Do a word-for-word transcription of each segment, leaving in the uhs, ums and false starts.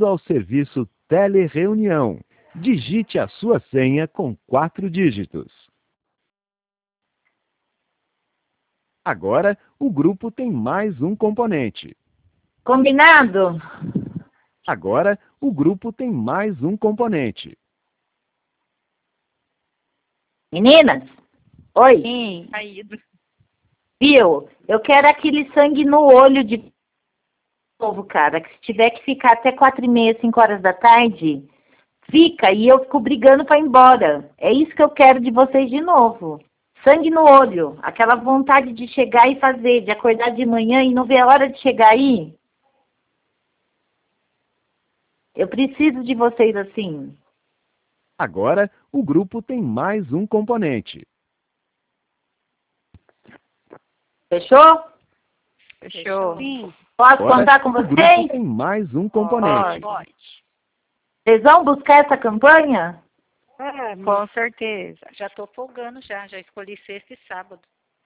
Bem-vindo ao serviço Telereunião. Digite a sua senha com quatro dígitos. Agora, o grupo tem mais um componente. Combinado? Agora, o grupo tem mais um componente. Meninas? Oi. Sim, caído. Viu? Eu quero aquele sangue no olho de novo, cara. Que se tiver que ficar até quatro e meia, cinco horas da tarde, fica e eu fico brigando para ir embora. É isso que eu quero de vocês de novo. Sangue no olho. Aquela vontade de chegar e fazer, de acordar de manhã e não ver a hora de chegar aí. Eu preciso de vocês assim. Agora, o grupo tem mais um componente. Fechou? Fechou? Sim. Posso Agora, contar com o grupo vocês? tem mais um componente. Pode. Vocês vão buscar essa campanha? É, com certeza. Já tô folgando já, já escolhi sexta e sábado.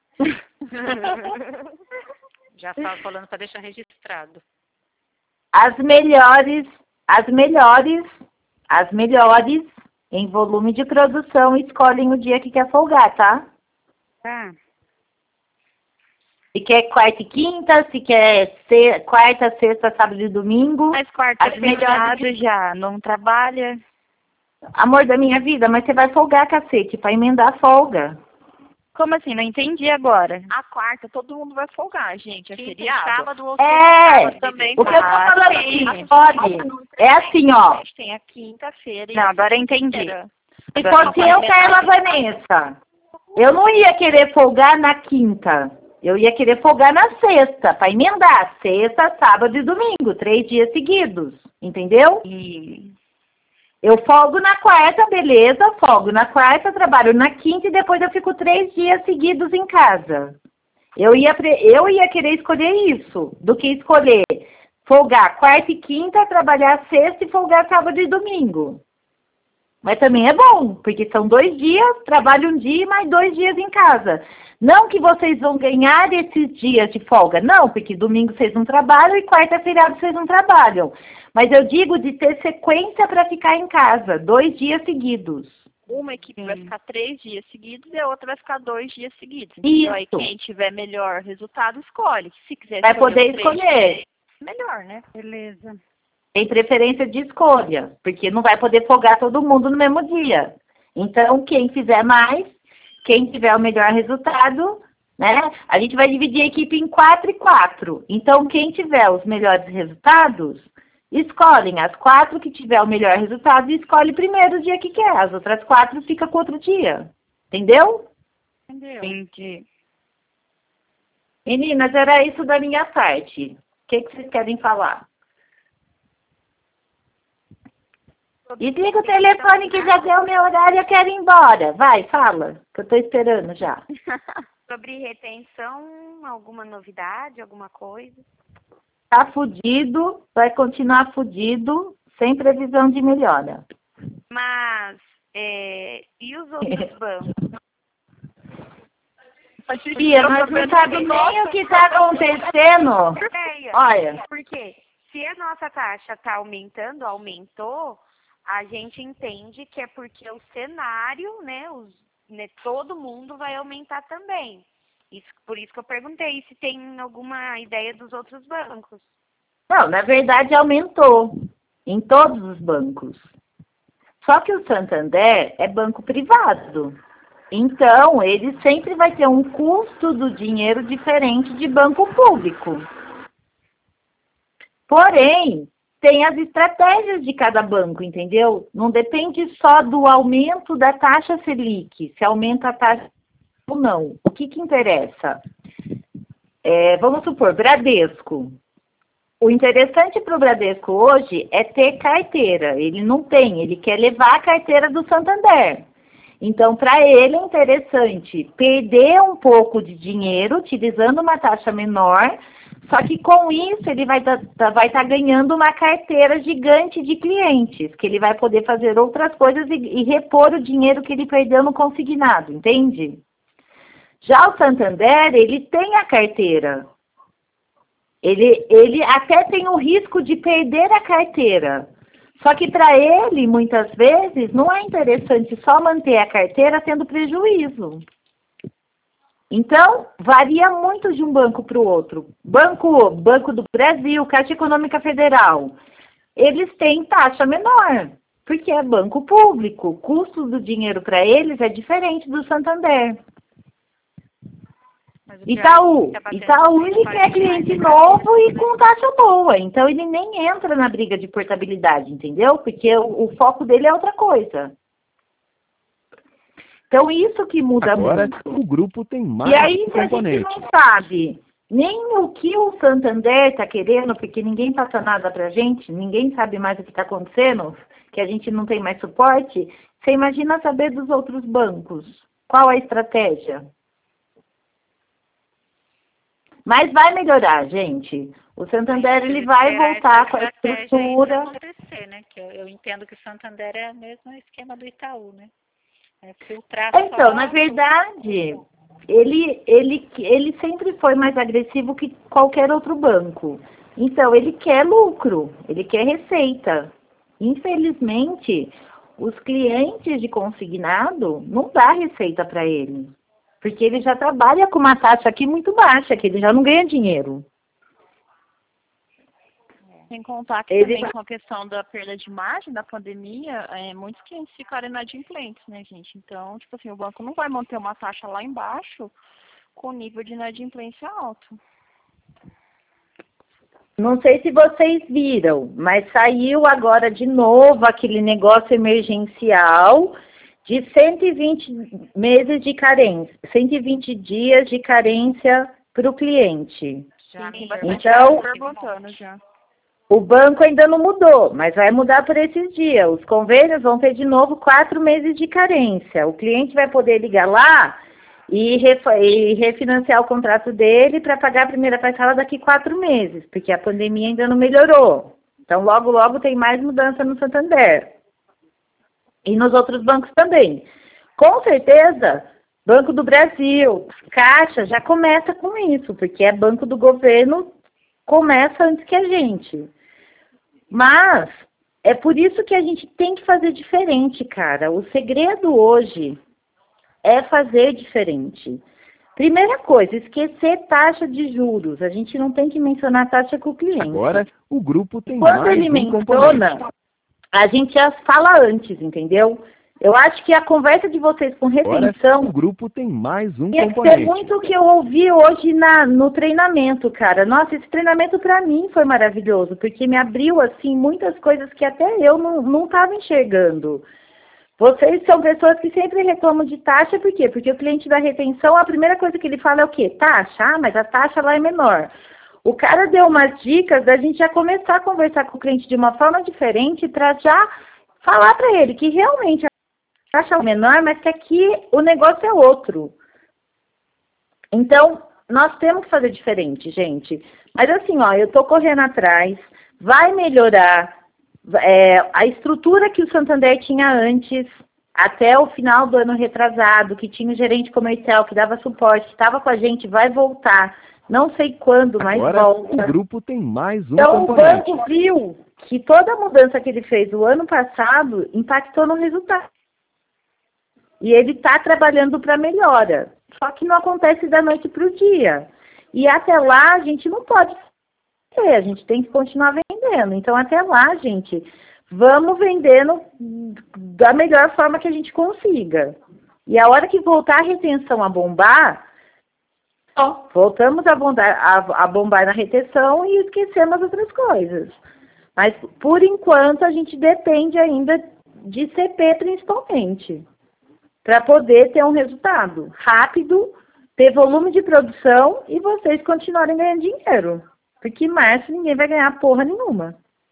Já estava falando para deixar registrado. As melhores, as melhores, as melhores em volume de produção escolhem o dia que quer folgar, tá? Tá. Se quer quarta e quinta, se quer ser, quarta, sexta, sábado e domingo. Mas quarta As é melhores- feriado já, não trabalha. Amor da minha vida, mas você vai folgar, cacete, pra emendar a folga. Como assim? Não entendi agora. A quarta, todo mundo vai folgar, gente. É Quinta e feriado. sábado ou É, sábado também. o que eu tô Ah, falando sim. aqui, pode. É assim, ó. Tem a quinta-feira e Não, a agora eu entendi. sexta-feira. Se fosse eu, Carla Vanessa, eu não ia querer folgar na quinta. Eu ia querer folgar na sexta, para emendar. Sexta, sábado e domingo, três dias seguidos. Entendeu? E... Eu folgo na quarta, beleza, folgo na quarta, trabalho na quinta e depois eu fico três dias seguidos em casa. Eu ia, pre- eu ia querer escolher isso, do que escolher folgar quarta e quinta, trabalhar sexta e folgar sábado e domingo. Mas também é bom, porque são dois dias, trabalho um dia e mais dois dias em casa. Não que vocês vão ganhar esses dias de folga, não, porque domingo vocês não trabalham e quarta é feriado vocês não trabalham. Mas eu digo de ter sequência para ficar em casa, dois dias seguidos. Uma equipe vai Sim. ficar três dias seguidos e a outra vai ficar dois dias seguidos. Isso. Então, aí quem tiver melhor resultado, escolhe. Se quiser Vai escolher poder os três escolher. dias, melhor, né? Beleza. Tem preferência de escolha, porque não vai poder folgar todo mundo no mesmo dia. Então, quem fizer mais, quem tiver o melhor resultado, né? A gente vai dividir a equipe em quatro e quatro. Então, quem tiver os melhores resultados, escolhem as quatro que tiver o melhor resultado e escolhe primeiro o dia que quer. As outras quatro fica com outro dia. Entendeu? Entendeu? Entendi. Meninas, era isso da minha parte. O que, que vocês querem falar? E liga o telefone que já deu meu horário, eu quero ir embora. Vai, fala, que eu tô esperando já. Sobre retenção, alguma novidade, alguma coisa? Tá fudido, vai continuar fudido, sem previsão de melhora. Mas, é, e os outros bancos? Tia, nós não sabemos nem o que está acontecendo. Ideia. Olha, Porque se a nossa taxa está aumentando, aumentou, a gente entende que é porque o cenário, né, os, né, todo mundo vai aumentar também. Isso, por isso que eu perguntei se tem alguma ideia dos outros bancos. não, na verdade aumentou em todos os bancos. Só que o Santander é banco privado. Então, ele sempre vai ter um custo do dinheiro diferente de banco público. Porém, tem as estratégias de cada banco, entendeu? Não depende só do aumento da taxa Selic, se aumenta a taxa ou não. O que que interessa? É, vamos supor, Bradesco. O interessante para o Bradesco hoje é ter carteira. Ele não tem, ele quer levar a carteira do Santander. Então, para ele é interessante perder um pouco de dinheiro, utilizando uma taxa menor, só que com isso ele vai estar vai tá ganhando uma carteira gigante de clientes, que ele vai poder fazer outras coisas e, e repor o dinheiro que ele perdeu no consignado, entende? Já o Santander, ele tem a carteira. Ele, ele até tem o risco de perder a carteira. Só que para ele, muitas vezes, não é interessante só manter a carteira tendo prejuízo. Então, varia muito de um banco para o outro. Banco, Banco do Brasil, Caixa Econômica Federal, eles têm taxa menor, porque é banco público. O custo do dinheiro para eles é diferente do Santander. Itaú, Itaú ele quer cliente novo e com taxa boa, então ele nem entra na briga de portabilidade, entendeu? Porque o, o foco dele é outra coisa. Então isso que muda Agora, muito. o grupo tem mais E aí um a gente componente. não sabe nem o que o Santander está querendo, porque ninguém passa nada pra gente, ninguém sabe mais o que está acontecendo, que a gente não tem mais suporte. Você imagina saber dos outros bancos? Qual a estratégia? Mas vai melhorar, gente. O Santander ele vai voltar com a estrutura. Acontecer, né? Que eu, eu entendo que o Santander é o mesmo esquema do Itaú, né? É filtrar Então, só na verdade, ele, ele, ele sempre foi mais agressivo que qualquer outro banco. Então, ele quer lucro, ele quer receita. Infelizmente, os clientes de consignado não dá receita para ele. Porque ele já trabalha com uma taxa aqui muito baixa, que ele já não ganha dinheiro. Sem contar que Ele... também com a questão da perda de margem da pandemia, é, muitos clientes ficaram inadimplentes, né, gente? Então, tipo assim, o banco não vai manter uma taxa lá embaixo com nível de inadimplência alto. Não sei se vocês viram, mas saiu agora de novo aquele negócio emergencial de cento e vinte meses de carência, cento e vinte dias de carência para o cliente. Já tem bastante então, perguntando já. O banco ainda não mudou, mas vai mudar por esses dias. Os convênios vão ter de novo quatro meses de carência. O cliente vai poder ligar lá e, refa- e refinanciar o contrato dele para pagar a primeira parcela daqui quatro meses, porque a pandemia ainda não melhorou. Então, logo, logo tem mais mudança no Santander. E nos outros bancos também. Com certeza, Banco do Brasil, Caixa, já começa com isso, porque é banco do governo, começa antes que a gente. Mas é por isso que a gente tem que fazer diferente, cara. O segredo hoje é fazer diferente. Primeira coisa, esquecer taxa de juros. A gente não tem que mencionar taxa com o cliente. Agora, o grupo tem Quando mais ele um menciona, componente. a gente já fala antes, entendeu? Eu acho que a conversa de vocês com Agora, retenção o grupo tem mais um tinha que ser componente. muito o que eu ouvi hoje na, no treinamento, cara. Nossa, esse treinamento para mim foi maravilhoso, porque me abriu, assim, muitas coisas que até eu não estava enxergando. Vocês são pessoas que sempre reclamam de taxa, por quê? Porque o cliente da retenção, a primeira coisa que ele fala é o quê? Taxa? Ah, mas a taxa lá é menor. O cara deu umas dicas da gente já começar a conversar com o cliente de uma forma diferente para já falar para ele que realmente a taxa é menor, mas que aqui o negócio é outro. Então, nós temos que fazer diferente, gente. Mas assim, ó, eu tô correndo atrás, vai melhorar é, a estrutura que o Santander tinha antes, até o final do ano retrasado, que tinha o gerente comercial, que dava suporte, que estava com a gente, vai voltar. Não sei quando, mas Agora, volta. o grupo tem mais um Então, componente. o banco viu que toda a mudança que ele fez o ano passado impactou no resultado. E ele está trabalhando para melhora. Só que não acontece da noite para o dia. E até lá, a gente não pode ser, a gente tem que continuar vendendo. Então, até lá, gente, vamos vendendo da melhor forma que a gente consiga. E a hora que voltar a retenção a bombar, ó, voltamos a bombar, a, a bombar na retenção e esquecemos outras coisas. Mas, por enquanto, a gente depende ainda de C P, principalmente, para poder ter um resultado rápido, ter volume de produção e vocês continuarem ganhando dinheiro. Porque em março ninguém vai ganhar porra nenhuma.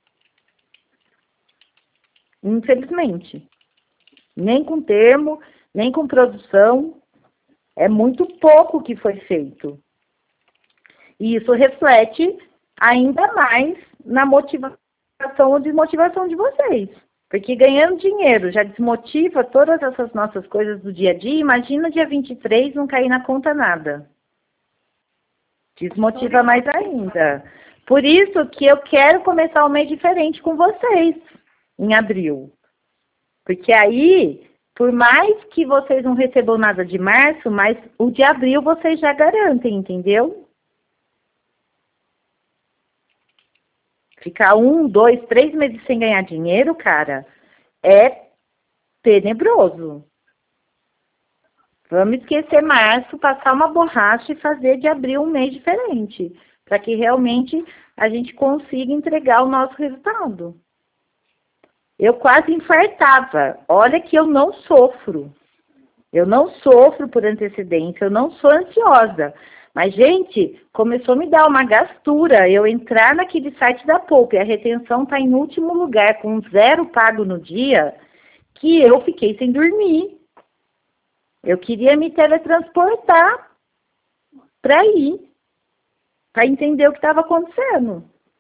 Infelizmente. Nem com termo, nem com produção. É muito pouco que foi feito. E isso reflete ainda mais na motivação ou desmotivação de vocês. Porque ganhando dinheiro já desmotiva todas essas nossas coisas do dia a dia. Imagina dia vinte e três não cair na conta nada. Desmotiva mais ainda. Por isso que eu quero começar um mês diferente com vocês, em abril. Porque aí, por mais que vocês não recebam nada de março, mas o de abril vocês já garantem, entendeu? Ficar um, dois, três meses sem ganhar dinheiro, cara, é tenebroso. Vamos esquecer março, passar uma borracha e fazer de abril um mês diferente, para que realmente a gente consiga entregar o nosso resultado. Eu quase infartava. Olha que eu não sofro. Eu não sofro por antecedência, eu não sou ansiosa. Mas, gente, começou a me dar uma gastura eu entrar naquele site da Poupa e a retenção está em último lugar, com zero pago no dia, que eu fiquei sem dormir. Eu queria me teletransportar para ir, para entender o que estava acontecendo.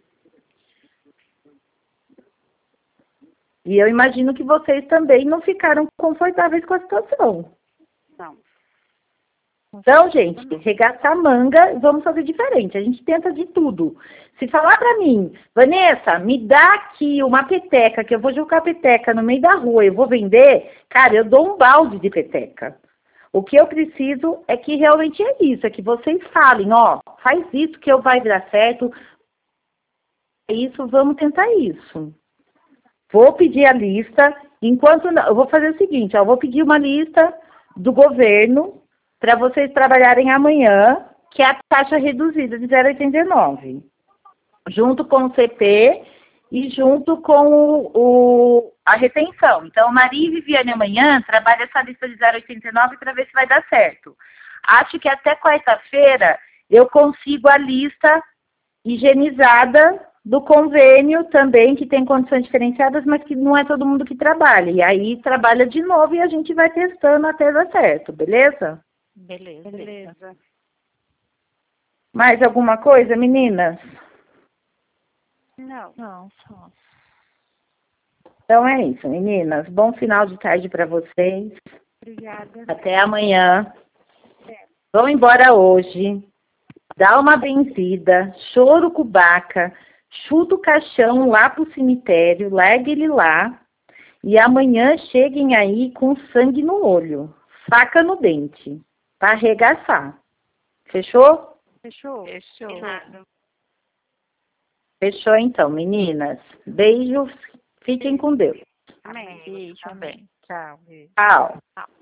E eu imagino que vocês também não ficaram confortáveis com a situação. Não. Então, gente, regaçar a manga, vamos fazer diferente. A gente tenta de tudo. Se falar para mim, Vanessa, me dá aqui uma peteca, que eu vou jogar peteca no meio da rua, eu vou vender, cara, eu dou um balde de peteca. O que eu preciso é que realmente é isso, é que vocês falem, ó, faz isso que eu vai dar certo, é isso, vamos tentar isso. Vou pedir a lista, enquanto não, eu vou fazer o seguinte, ó, eu vou pedir uma lista do governo para vocês trabalharem amanhã, que é a taxa reduzida de zero vírgula oitenta e nove, junto com o C P e junto com o, o, a retenção. Então, Maria e Viviane amanhã trabalha essa lista de zero vírgula oitenta e nove para ver se vai dar certo. Acho que até quarta-feira eu consigo a lista higienizada do convênio também, que tem condições diferenciadas, mas que não é todo mundo que trabalha. E aí trabalha de novo e a gente vai testando até dar certo, beleza? Beleza. Beleza. Mais alguma coisa, meninas? Não. Não, só. Então é isso, meninas. Bom final de tarde para vocês. Obrigada. Até amanhã. Vão embora hoje. Dá uma benzida, choro cubaca, chuta o caixão lá pro cemitério, larga ele lá. E amanhã cheguem aí com sangue no olho, faca no dente, para arregaçar. Fechou? Fechou? Fechou. Combinado. Fechou então, meninas. Beijos. Fiquem com Deus. Amém. Beijo, amém. Tchau. Beijo. Tchau. Tchau.